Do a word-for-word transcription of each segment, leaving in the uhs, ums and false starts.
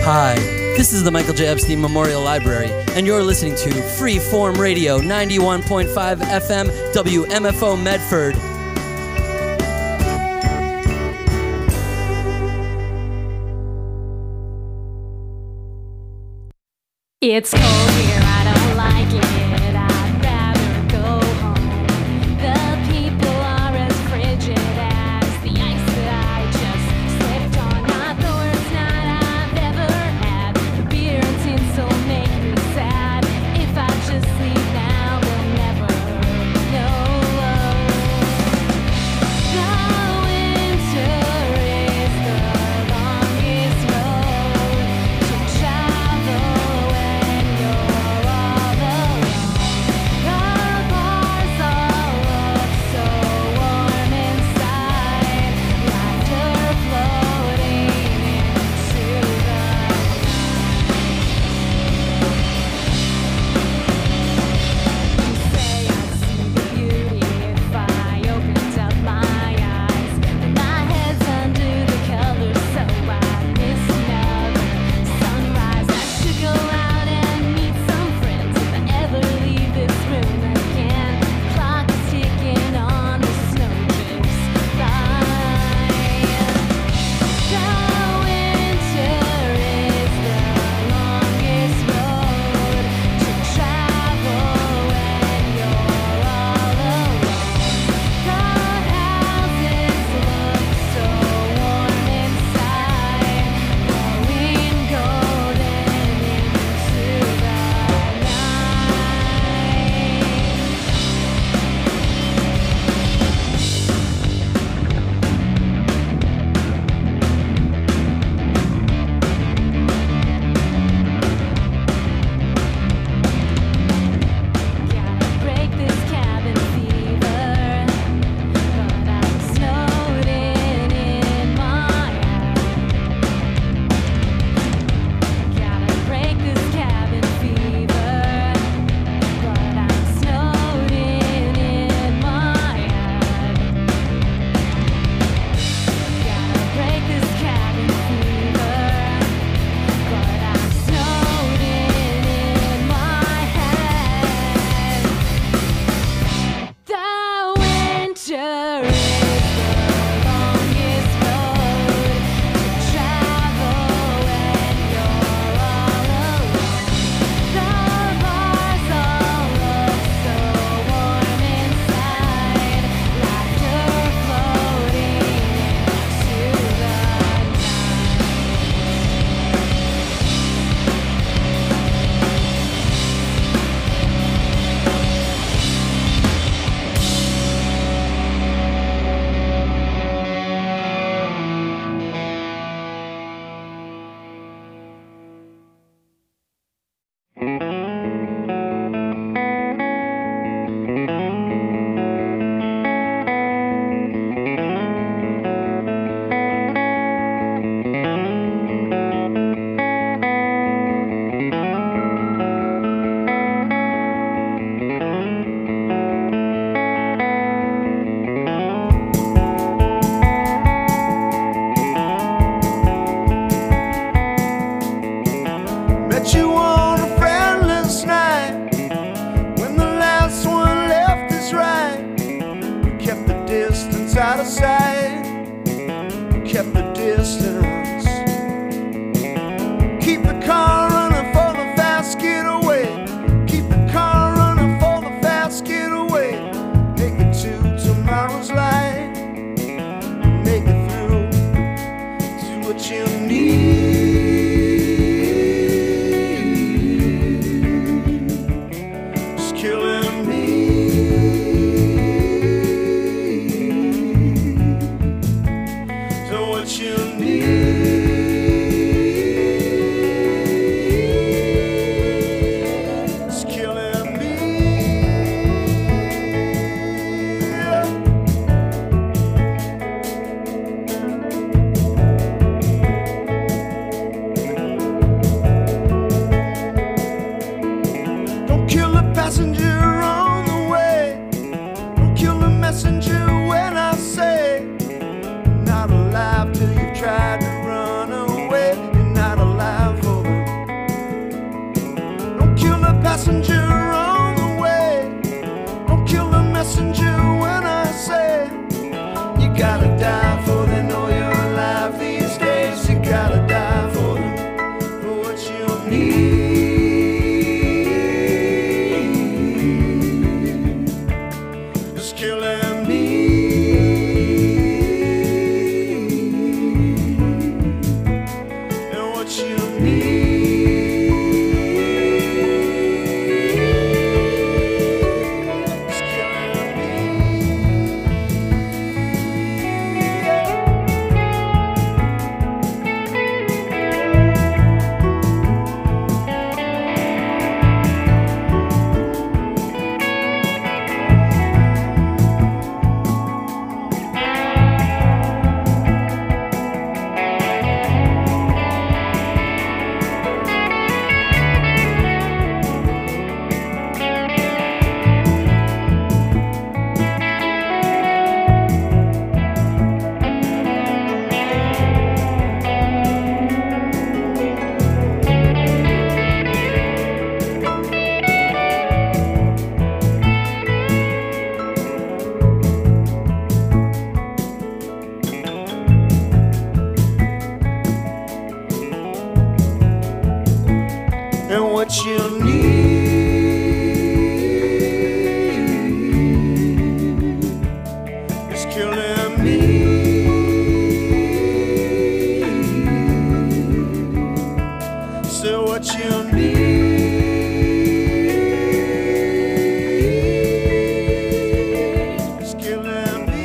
Hi, this is the Michael J. Epstein Memorial Library, and you're listening to Freeform Radio, ninety-one point five F M, W M F O Medford. It's cold here, I don't like it, I'd rather go home. The people are as frigid as the ice that I just slipped on. Not the worst night I've ever had. The beer and tinsel make me sad. If I just leave now, they'll never know. The winter is the longest road to travel. Out of sight, kept the distance. Keep the car running for the fast getaway. Keep the car running for the fast getaway. Make it to tomorrow's light. Make it through to what you need. It's killing me. What you need is killing me. Don't kill the passenger on the way. Don't kill the messenger when I say not alive till you've tried to what you need is killing me. So what you need is killing me.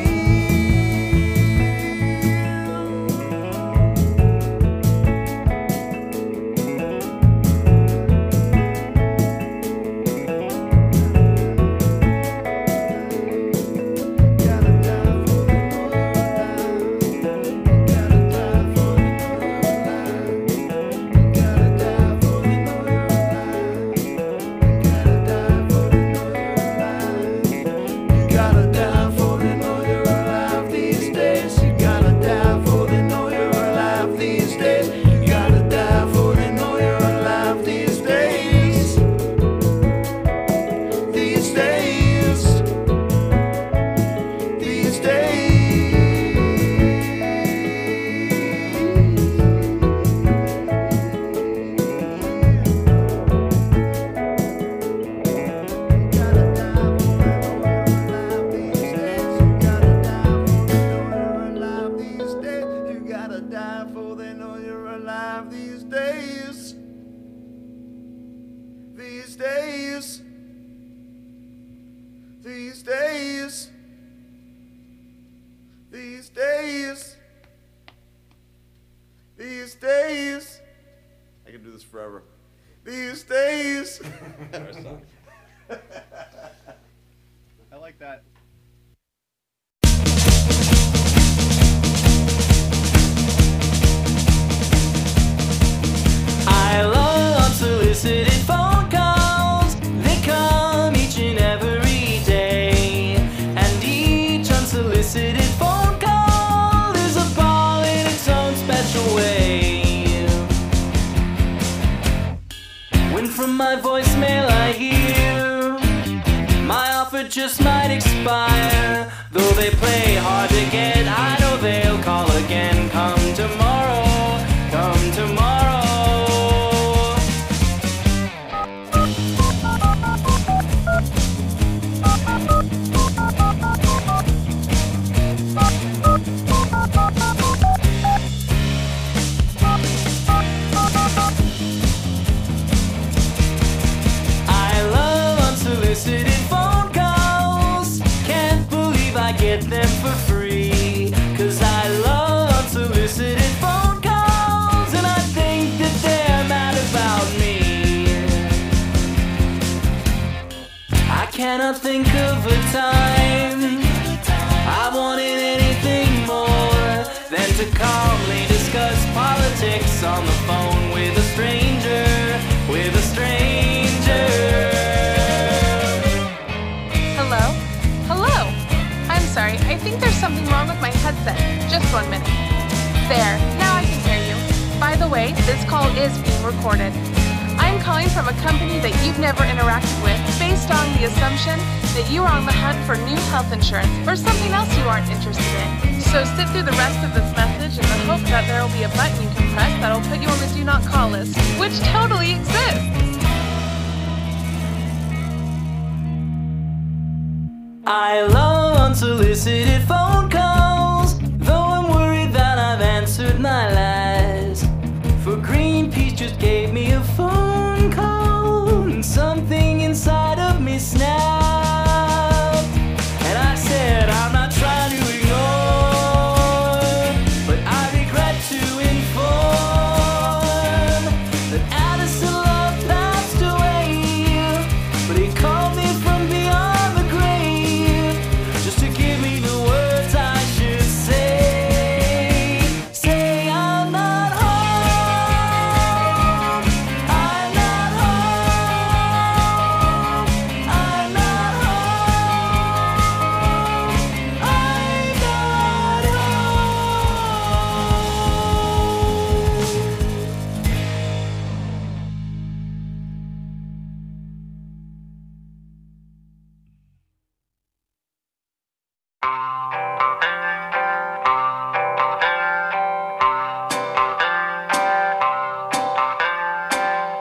Gotta die for the Gotta die for the Gotta die for the You gotta die for the know you're alive these days. You gotta die for the know you're alive these days. You gotta die for the know you're alive these days. These days. These days. You gotta die for they know you're alive these days. These days. These days. These days. These days. I can do this forever. These days. I like that. I love unsolicited phone calls. They come each and every day. And each unsolicited phone call is a ball in its own special way. When from my voicemail I hear my offer just might expire. Though they play hard to get, I know they'll call again. Come tomorrow, come tomorrow. I love unsolicited phone calls. Can't believe I get them for free. Cause I love unsolicited phone calls. And I think that they're mad about me. I cannot think of a time I wanted anything more than to calmly discuss politics on the phone with a stranger, with a stranger. Hello? Hello? I'm sorry, I think there's something wrong with my headset. Just one minute. There, now I can hear you. By the way, this call is being recorded. I'm calling from a company that you've never interacted with based on the assumption that you are on the hunt for new health insurance or something else you aren't interested in. So sit through the rest of this message in the hope that there will be a button you can press that'll put you on the do not call list, which totally exists. I love unsolicited phone calls, though I'm worried that I've answered my lies. For Greenpeace just gave me a phone call, and something inside of me snapped. And I said, I'm not trying to ignore, but I regret to inform that Addison Love passed away. But he called me from beyond the grave just to give me the words I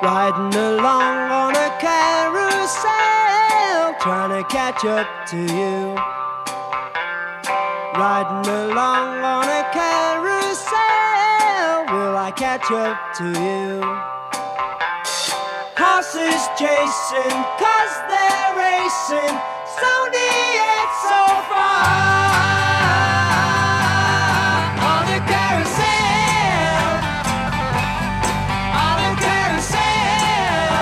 riding along on a carousel, trying to catch up to you. Riding along on a carousel, will I catch up to you? Horses chasing, cause they're racing, so near yet so far. On the carousel, on the carousel,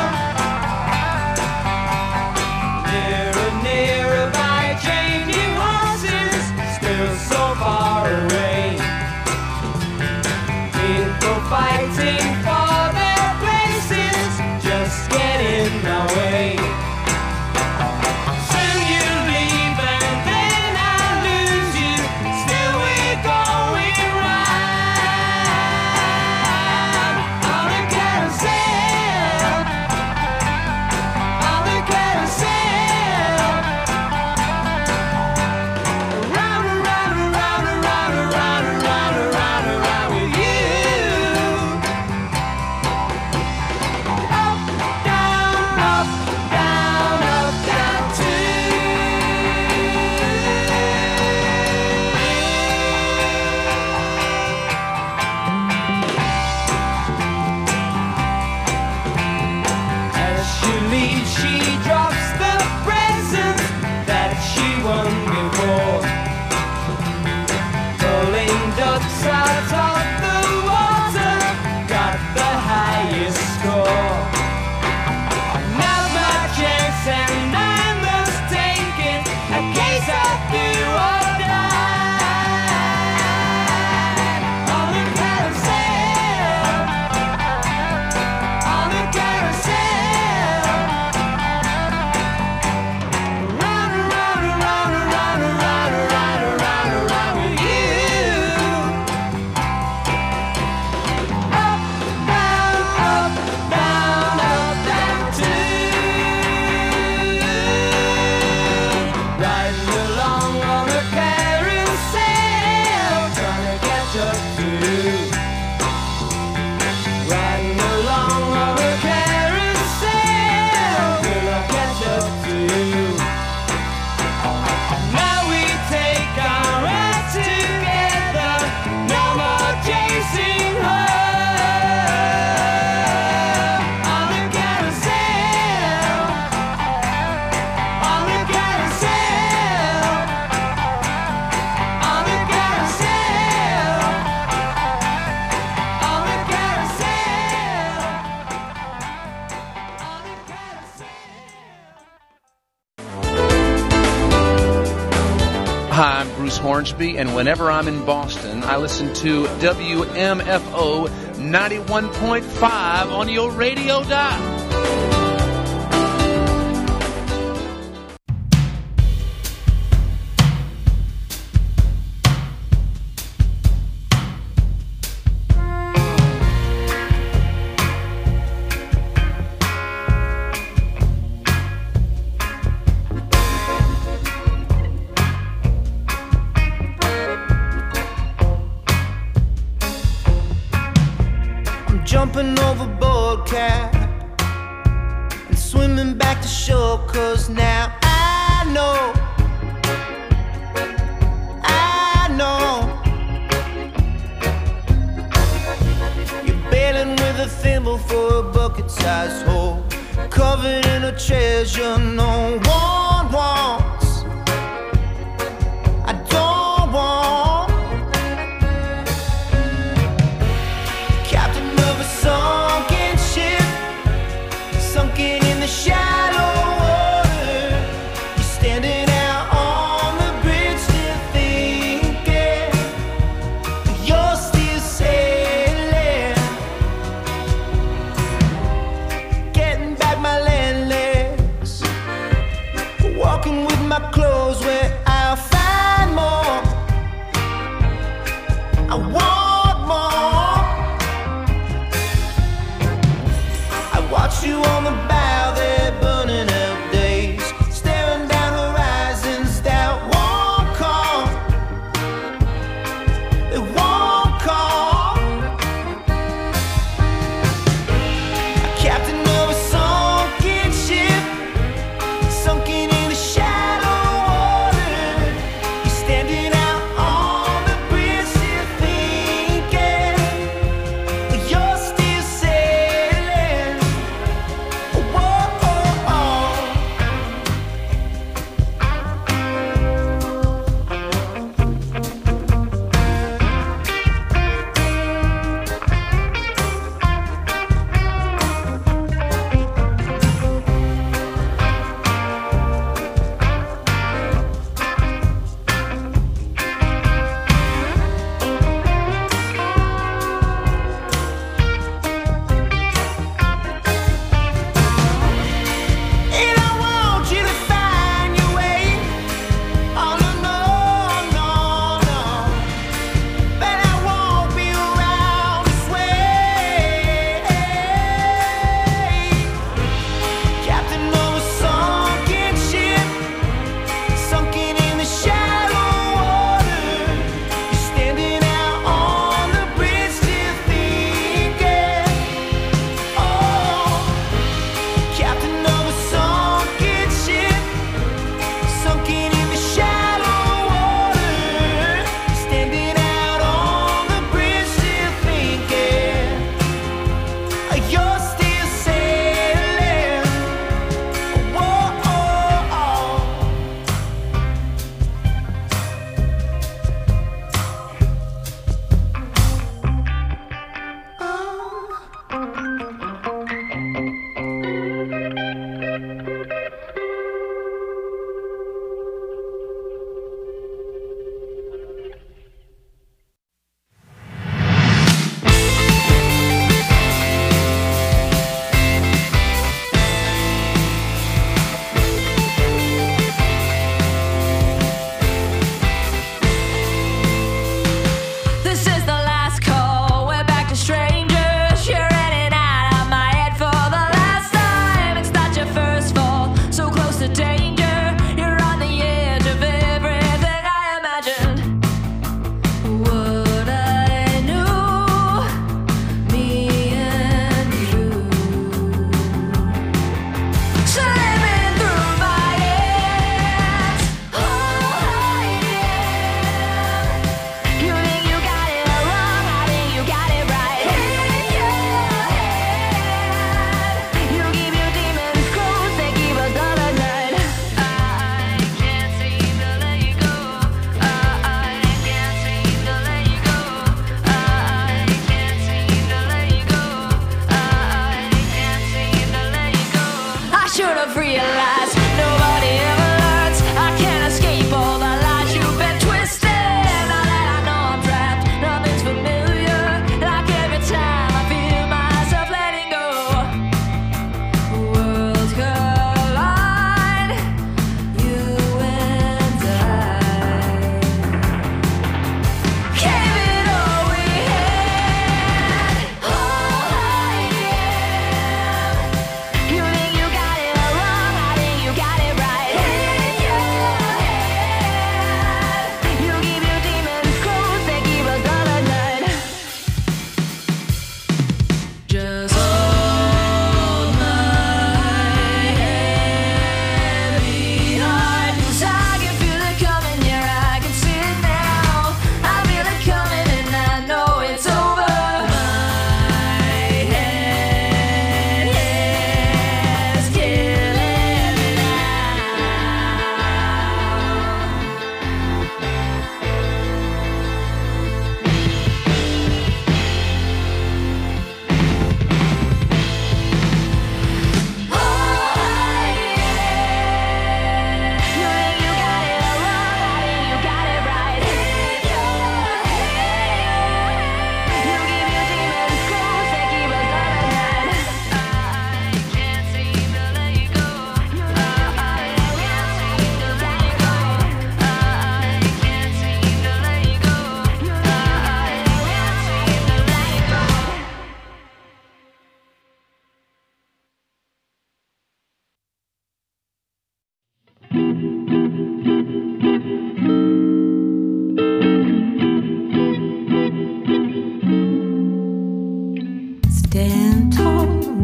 nearer, nearer by changing horses, still so far away. People fighting for their places, just get in my way. Soon you leave and then I'll lose you, still we're going round. On the carousel, on the carousel, round and round and round and round and round and round and round and round with you. Up, down, up, down, up, down too. As she leaves, she drops the presents that she won before. Pulling ducks out of the water, got the highest score. Now's my chance and I must take it, a case of do or die. On the carousel, on the carousel, round and round and round and round and round and round and round and round with you. Up, down, up, down, up, down too. Riding along on a carousel, trying to catch up to you. Riding along on a carousel, will I catch up to you? Now we take our ride together, no more chasing her. On the carousel, on the carousel, on the carousel, on the carousel, on the carousel. Hi, I'm Bruce Hornsby, and whenever I'm in Boston, I listen to W M F O ninety-one point five on your radio dial. I'm jumping overboard, cat, and swimming back to shore, cause now I know, I know you're bailing with a thimble for a bucket-sized hole, covered in a treasure no one wants. I don't want. Captain of a sunken ship, sunken in the shallow water. You're standing out on the bridge, still thinking you're still sailing. Getting back my land legs, walking with my clothes where I'll find more. I want more. I watch you on the bow there, burning out days, staring down horizons that won't come. They won't come. Captain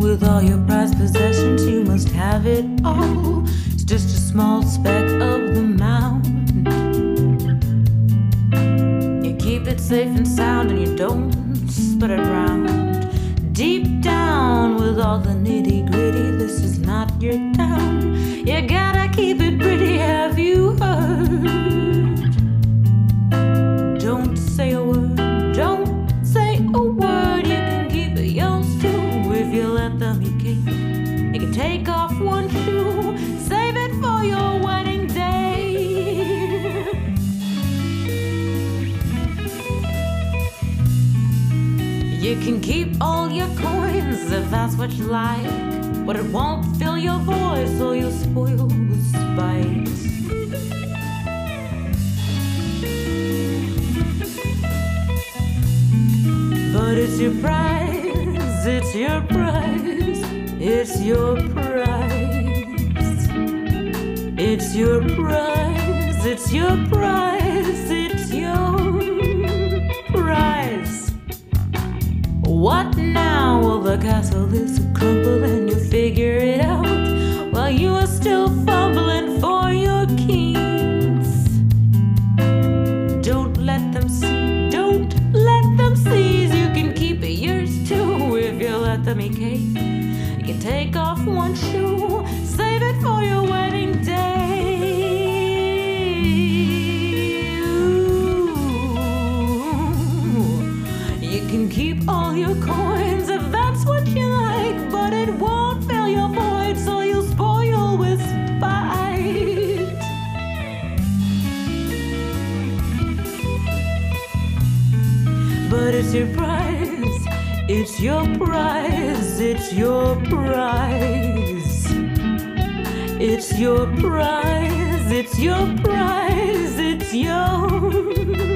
with all your prized possessions, you must have it all. It's just a small speck of the mountain. You keep it safe and sound and you don't spread it around. Deep down with all the nitty gritty, this is not your town. You gotta keep it pretty, have you heard? Don't say a word, don't say a word. You can keep it yours too if you let them. You can, you can take off one shoe, save it for your wedding day. You can keep all your coins if that's what you like, but it won't fill your voice or you'll spoil with spite. But it's your prize, it's your prize, it's your prize. It's your prize, it's your prize, it's your prize. What now? Well, the castle is a crumble and you figure it out while you are still fumbling for your keys. Don't let them see, don't let them seize. You can keep it yours too if you let them eat cake. You can take off one shoe, save it for your wedding day. Ooh. You can keep all your coins if that's what you like, but it won't fill your void, so you'll spoil with spite. But it's your prize, it's your prize, it's your prize. It's your prize, it's your prize, it's your.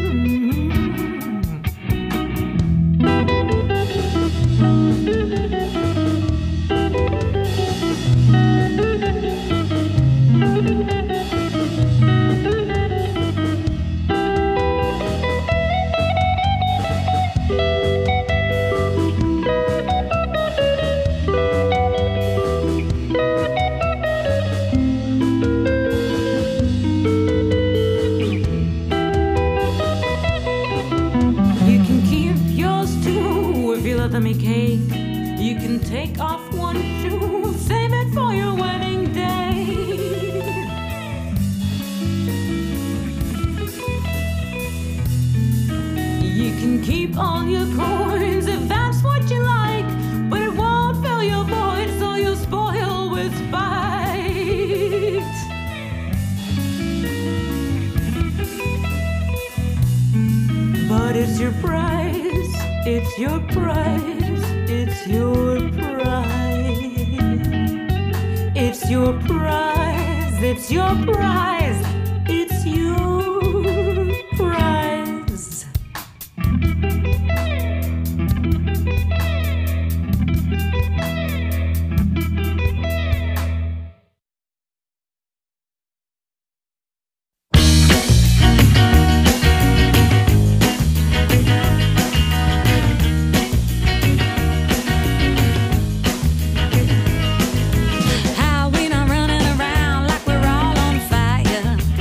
Cake. You can take off one shoe, save it for your wedding day. You can keep all your coins if that's what you like, but it won't fill your void, so you'll spoil with spite. But it's your prize, it's your prize, it's your prize. It's your prize, it's your prize, it's your prize. How we not running around like we're all on fire?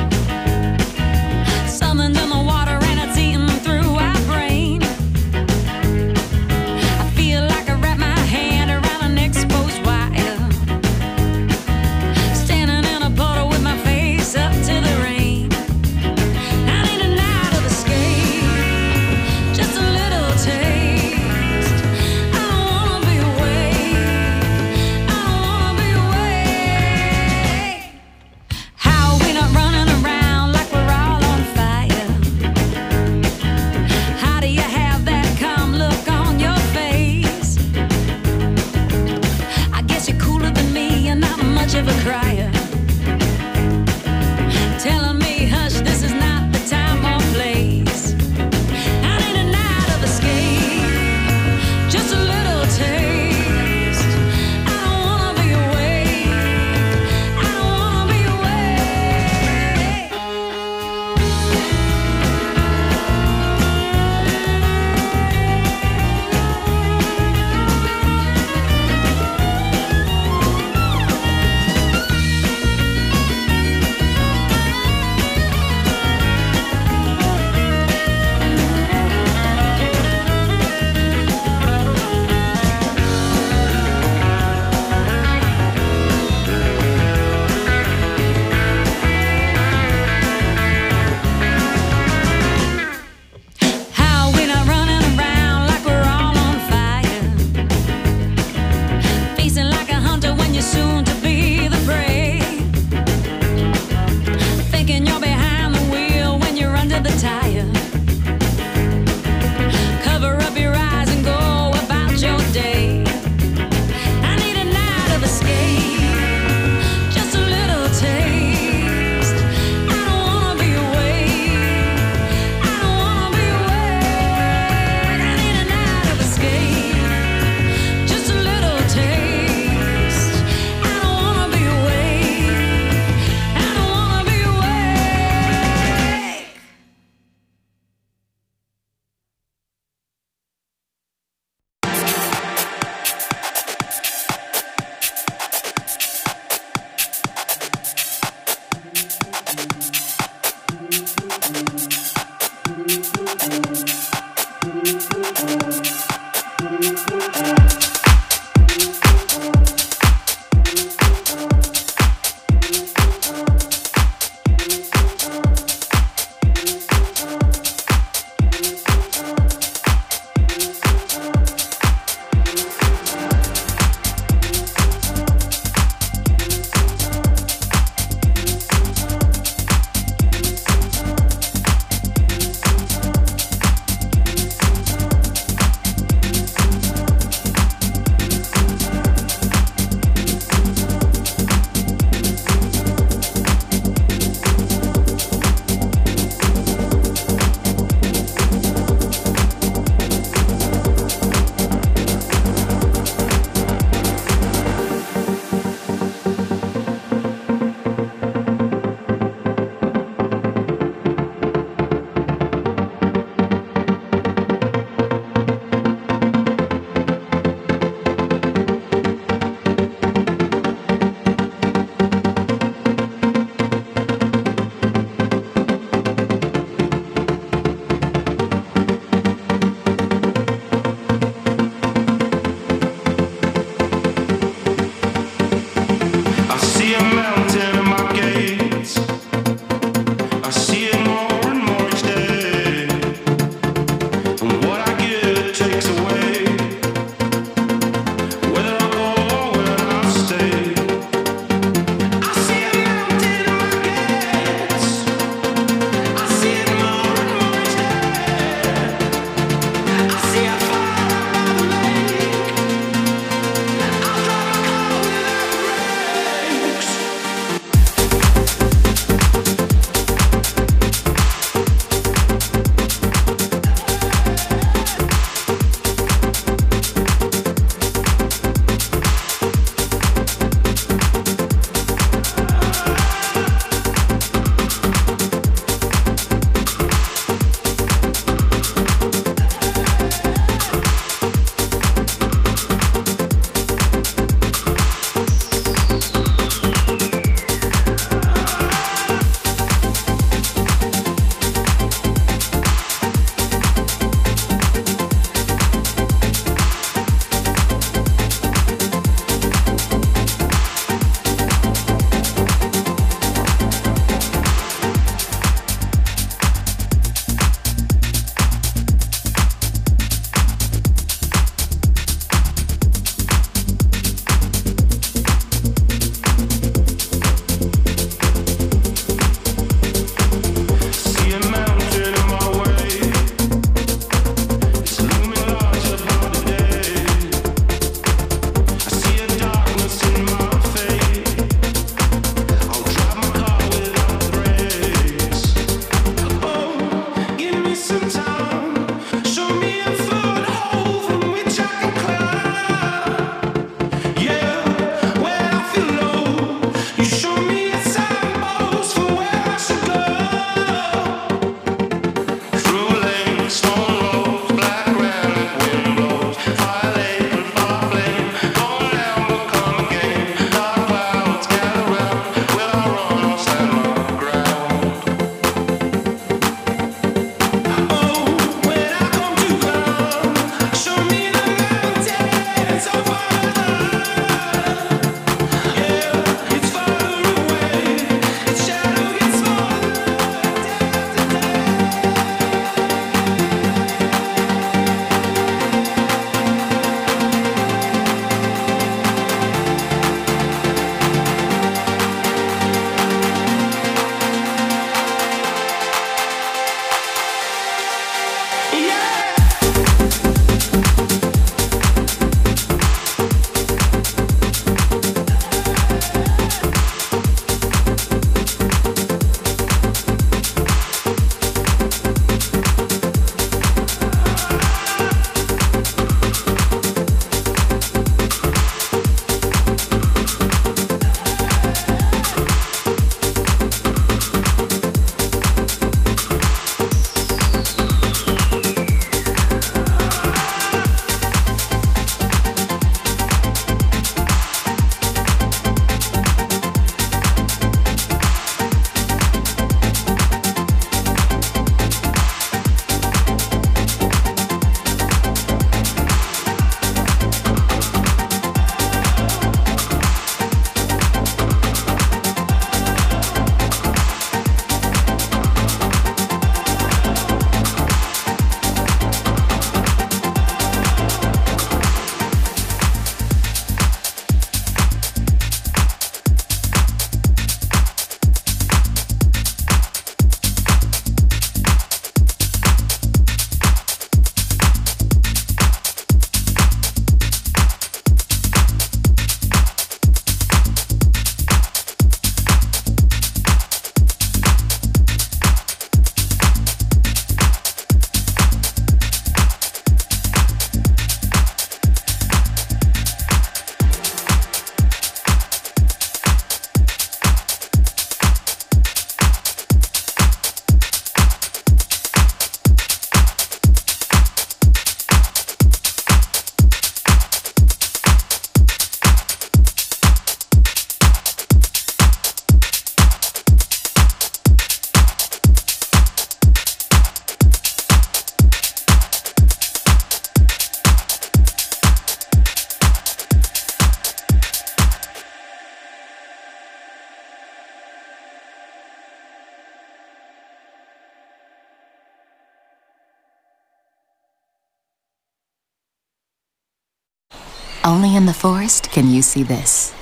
Only in the forest can you see this.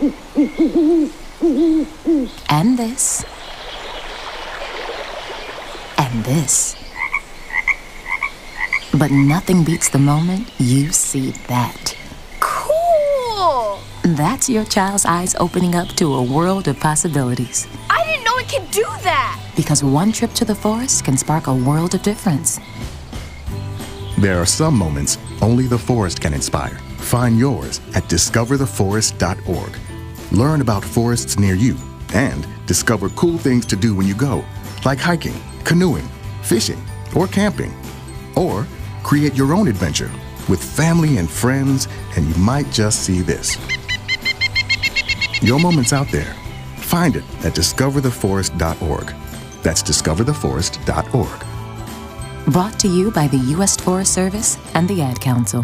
And this. And this. But nothing beats the moment you see that. Cool! That's your child's eyes opening up to a world of possibilities. I didn't know it could do that! Because one trip to the forest can spark a world of difference. There are some moments only the forest can inspire. Find yours at discover the forest dot org. Learn about forests near you and discover cool things to do when you go, like hiking, canoeing, fishing, or camping. Or create your own adventure with family and friends, and you might just see this. Your moment's out there. Find it at discover the forest dot org. That's discover the forest dot org. Brought to you by the U S Forest Service and the Ad Council.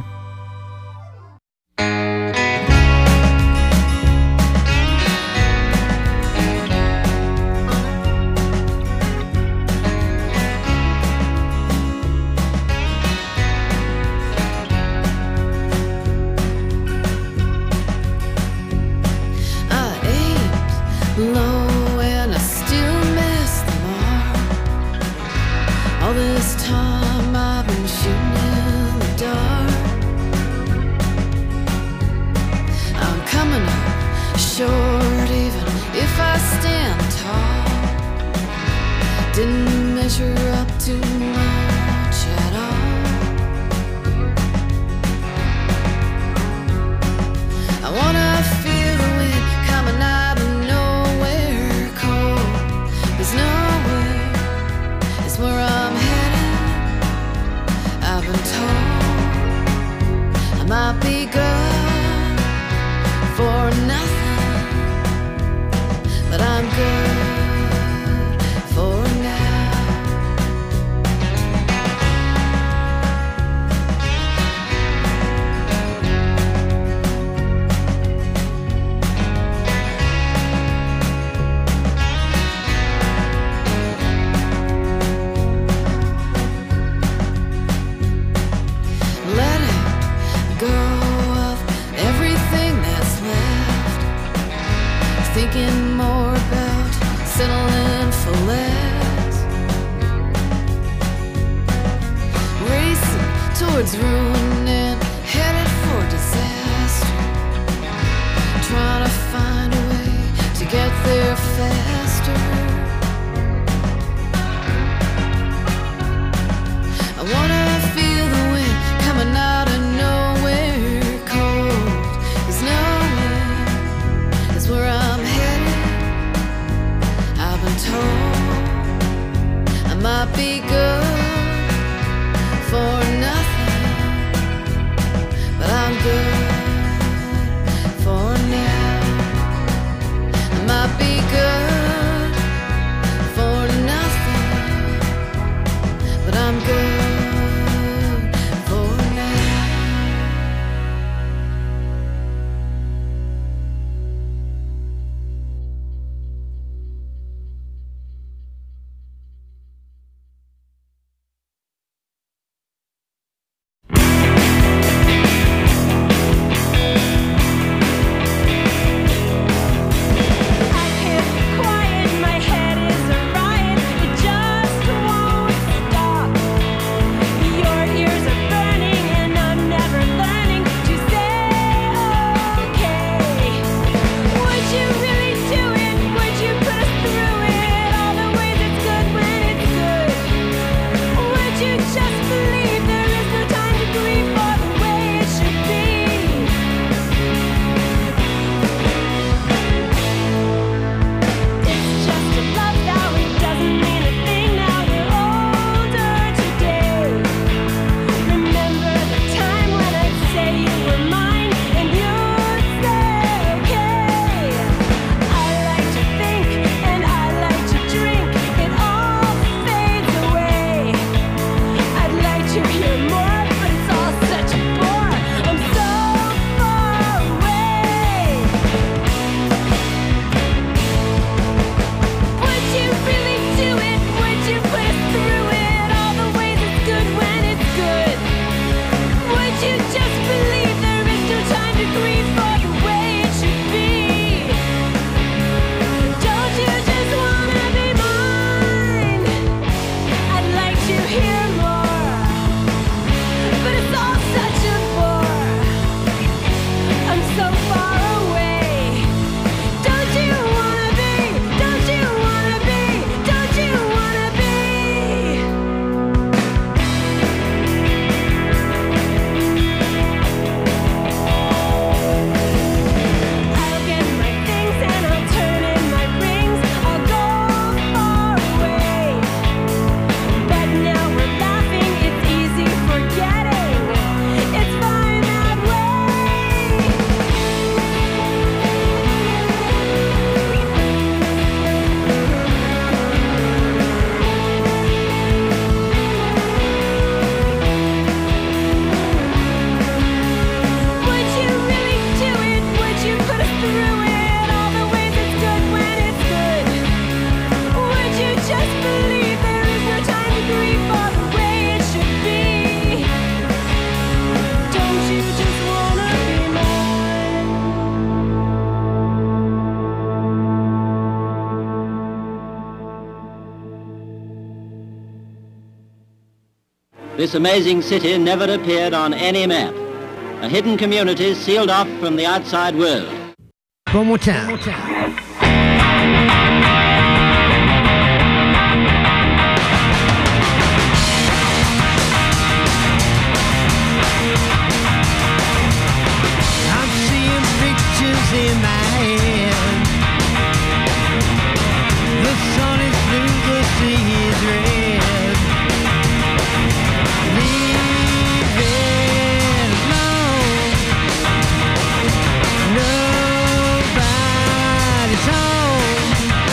Low and I still miss the mark. All this time I've been shooting in the dark. I'm coming up short even if I stand tall. Didn't measure up to much at all. I wanna feel the wind coming out of nowhere cold. There's nowhere, it's where I'm headed. I've been told I might be good for nothing, but I'm good for now. Let it go of everything that's left. Thinking more about settling for less. Racing towards ruin and headed for disaster. Trying to find a way to get there faster. I wanna feel the wind coming out of nowhere cold. There's nowhere, it's where I'm headed. I've been told I might be good for nothing, but I'm good for now. I might be good this amazing city never appeared on any map. A hidden community sealed off from the outside world. One more time. One more time. I'm seeing pictures in my head. The sun is blue, the sea is red. Leave it alone. Nobody's home.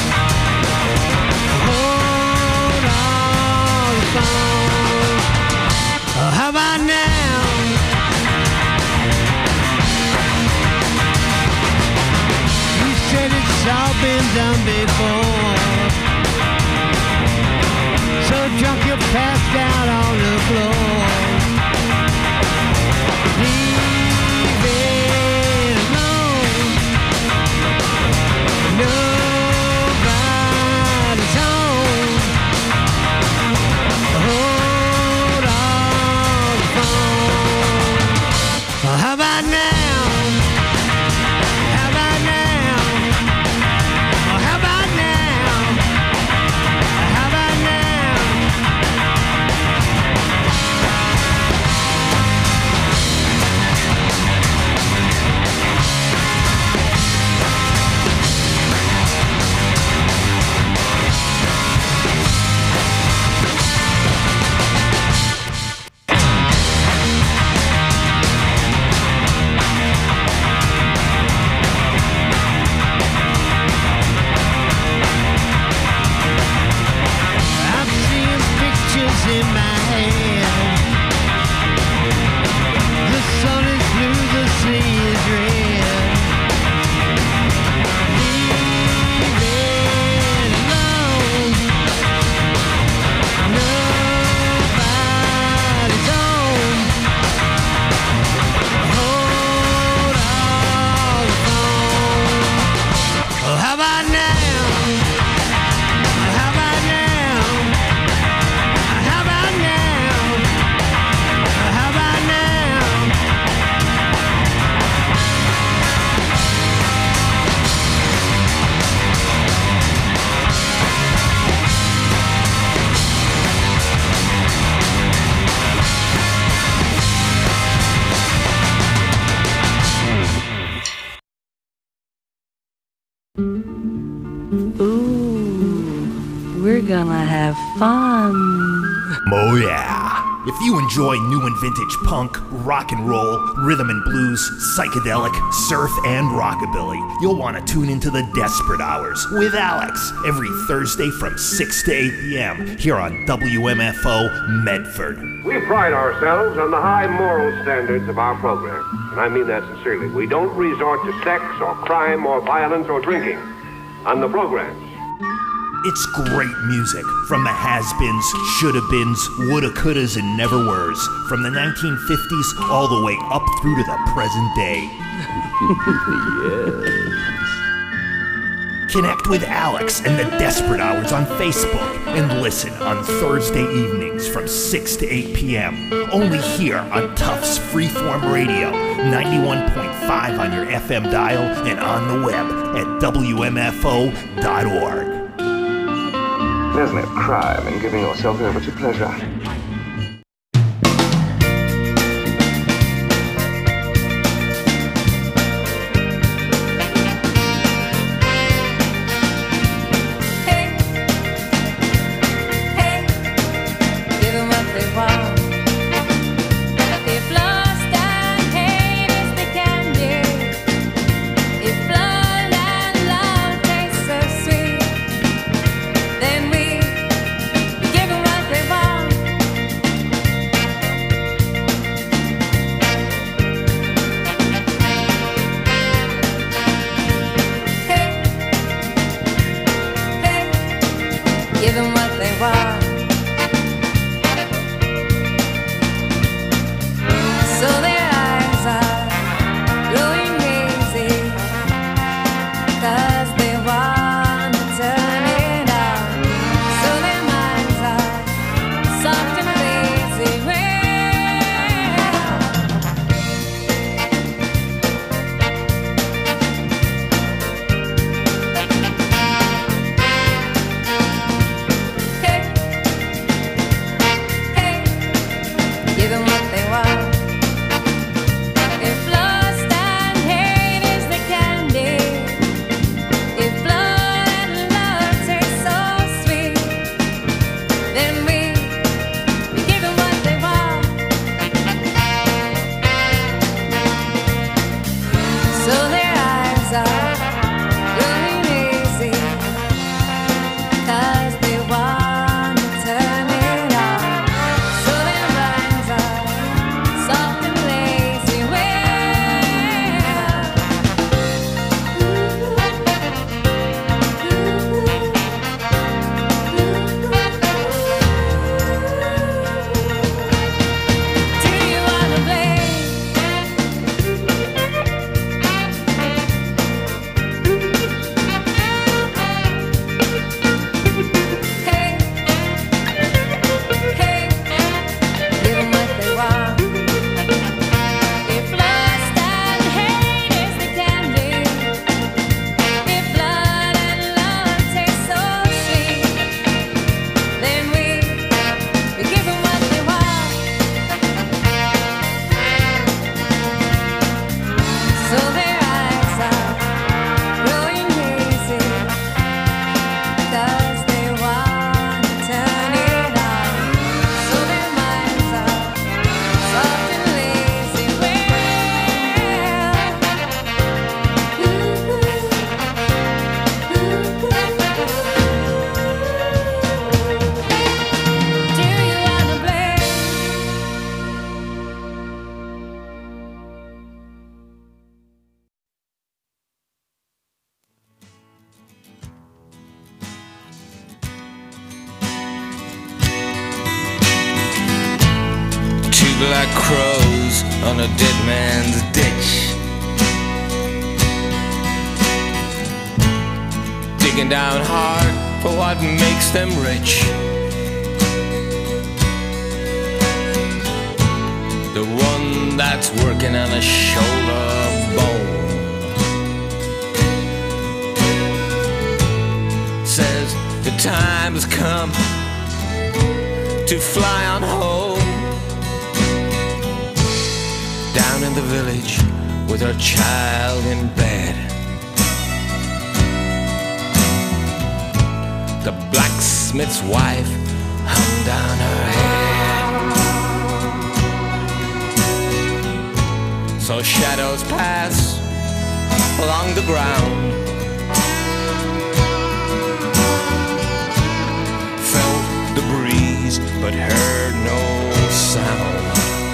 Hold on the phone. Oh, how about now? You said it's all been done before. So drunk you passed out on the floor. Leave it alone. Nobody's home. Hold on the phone. Oh, how about now? How about now? Oh, how about now? How about now? I'm seeing pictures in my head. The sun is blue, the sea is red. Leave it alone. Nobody's home. Hold on the phone. Oh, how about now? How about now? How about now? How about now? Ooh, we're gonna have fun. Oh yeah. If you enjoy new and vintage punk, rock and roll, rhythm and blues, psychedelic, surf, and rockabilly, you'll want to tune into the Desperate Hours with Alex every Thursday from six to eight p.m. here on W M F O Medford. We pride ourselves on the high moral standards of our program, and I mean that sincerely. We don't resort to sex or crime or violence or drinking on the programs. It's great music from the has-beens, shoulda-beens, woulda-couldas, and never-weres, from the nineteen fifties all the way up through to the present day. Yes. Connect with Alex and the Desperate Hours on Facebook and listen on Thursday evenings from six to eight p.m. only here on Tufts Freeform Radio, ninety-one point five on your F M dial and on the web at W M F O dot org. There's no crime in giving yourself over to pleasure. Then we give them what they want. black crows on a dead man's ditch, digging down hard for what makes them rich. The one that's working on a shoulder bone says the time has come to fly on home, down in the village with her child in bed. The blacksmith's wife hung down her head. So shadows pass along the ground, felt the breeze but heard no sound.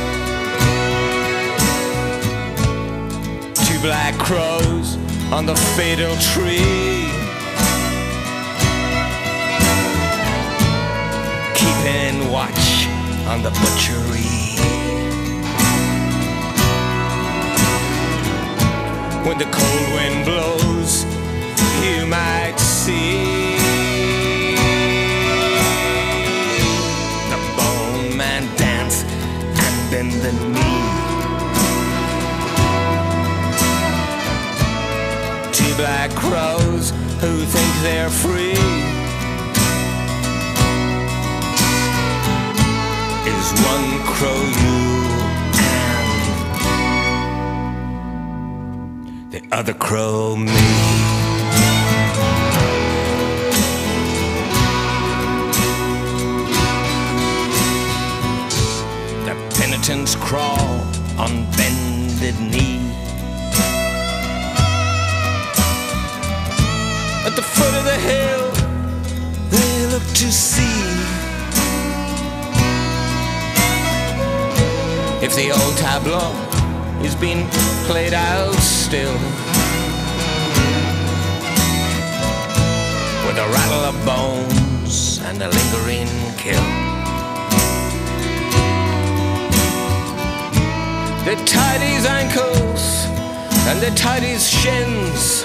Two black crows on the fatal tree, keeping watch on the butchery. When the cold wind blows, you might see the bone man dance and bend the knee. Two black crows who think they're free is one crow you and the other crow me. The penitents crawl on bended knee. At the foot of the hill they look to see if the old tableau is being played out still, with a rattle of bones and a lingering kill. They tied his ankles and they tied his shins.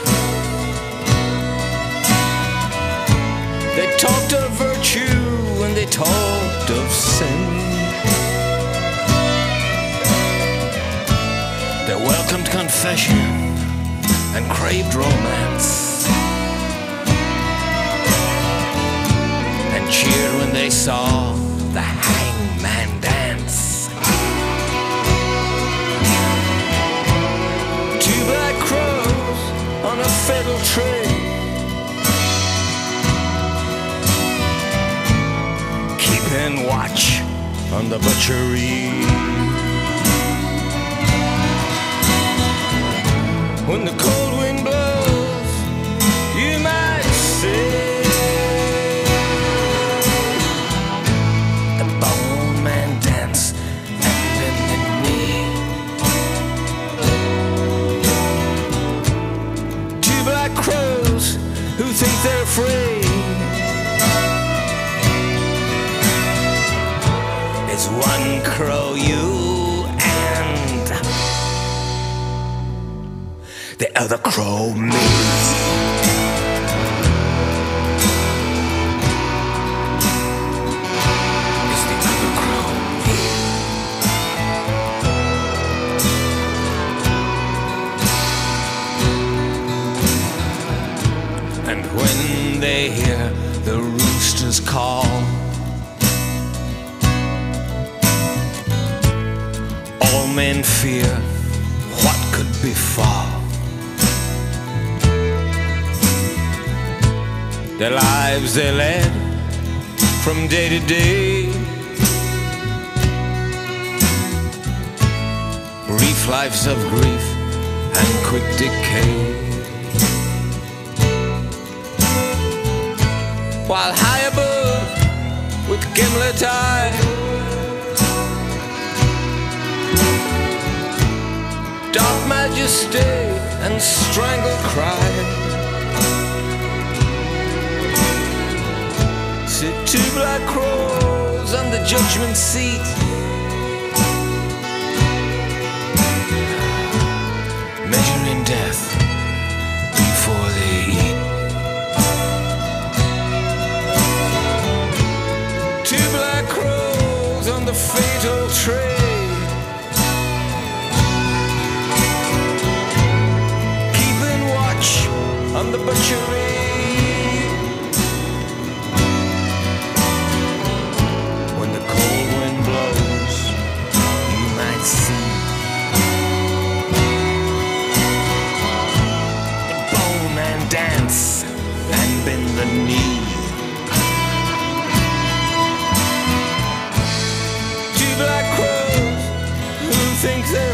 They talked of virtue and they talked of sin. They welcomed confession and craved romance, and cheered when they saw the hangman dance. Two black crows on a fatal tree, keeping watch on the butchery. When the cold wind blows, you might see the bone man dance and bend the knee. Two black crows who think they're free. It's one crow you and the other crow me. It's the other crow me. And when they hear the roosters call, all men fear what could befall. The lives they led from day to day, brief lives of grief and quick decay. While high above with gimlet eye, dark majesty and strangled cry, sit two black crows on the judgment seat,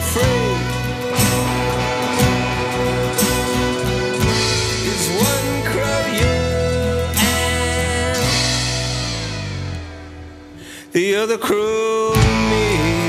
afraid. Is one crow you and the other crow me.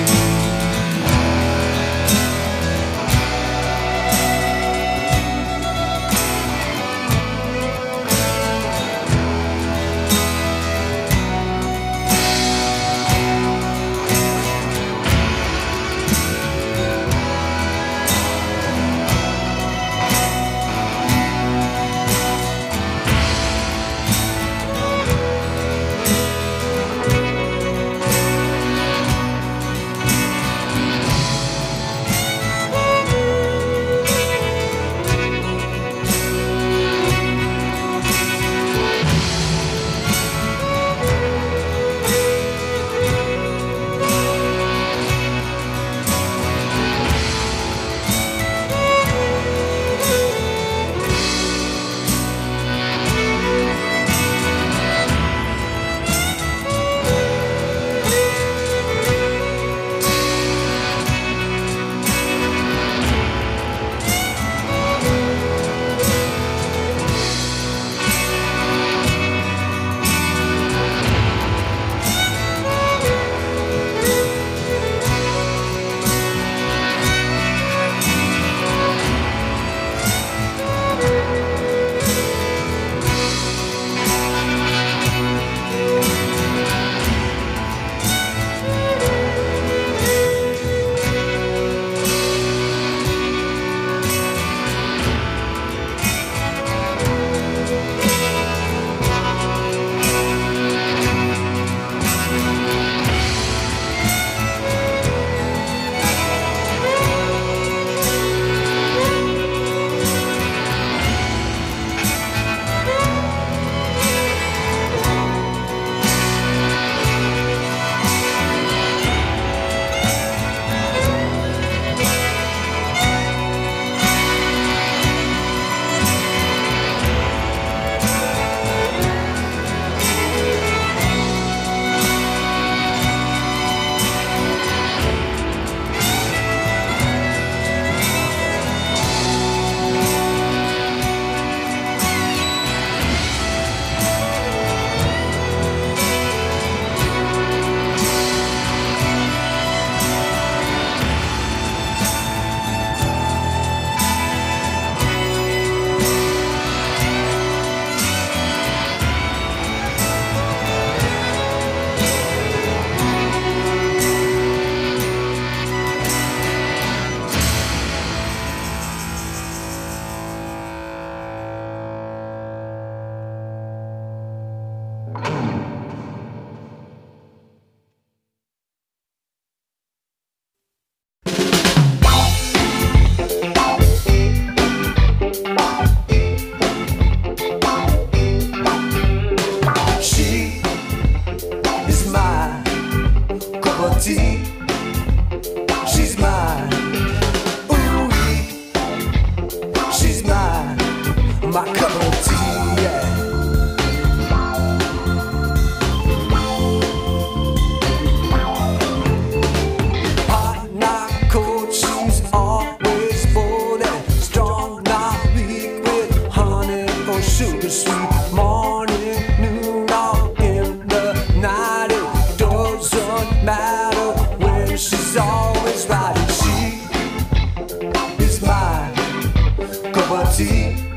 my cup of tea, yeah. Hot, not cold, she's always bold and strong, not weak, with honey or sugar sweet. Morning, noon, or in the night, it doesn't matter when she's always right. And she is my cup of tea.